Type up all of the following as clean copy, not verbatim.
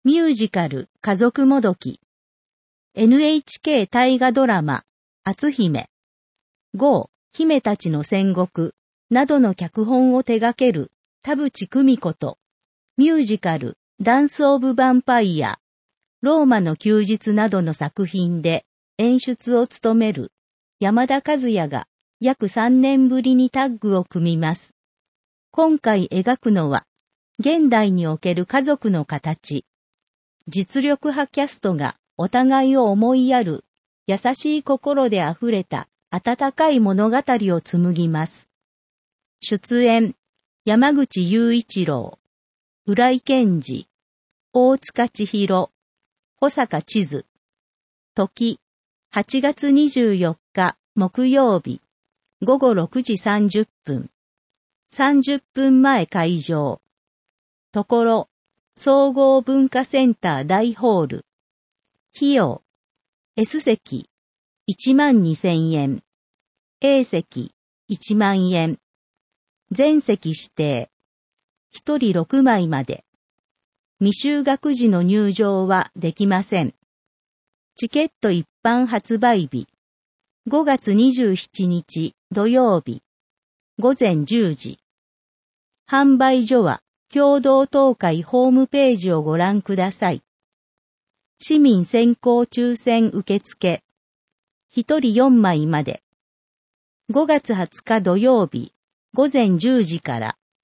ミュージカル家族もどき、NHK 大河ドラマ篤姫、ゴー、姫たちの戦国などの脚本を手掛ける田淵久美子と、ミュージカルダンス・オブ・ヴァンパイア、ローマの休日などの作品で演出を務める山田和也が約3年ぶりにタッグを組みます。今回描くのは、現代における家族の形。実力派キャストがお互いを思いやる、優しい心で溢れた温かい物語を紡ぎます。出演、山口雄一郎、浦井健二、大塚千尋、保坂千鶴。時、8月24日木曜日、午後6時30分。30分前開場。ところ、総合文化センター大ホール。費用、S 席、12,000円。A 席、1万円。全席指定。1人6枚まで。未就学時の入場はできません。チケット一般発売日。5月27日土曜日。午前10時。販売所は、共同東海ホームページをご覧ください。市民先行抽選受付。1人4枚まで。5月20日土曜日、午前10時から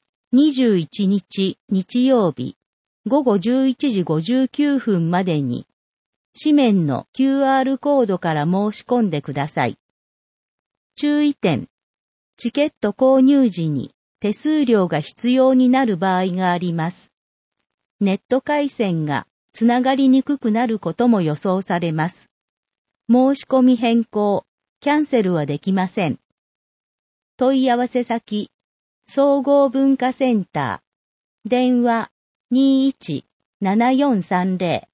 、21日日曜日、午後11時59分までに、紙面の QR コードから申し込んでください。注意点。チケット購入時に、手数料が必要になる場合があります。ネット回線がつながりにくくなることも予想されます。申し込み変更、キャンセルはできません。問い合わせ先、総合文化センター、電話 21-7430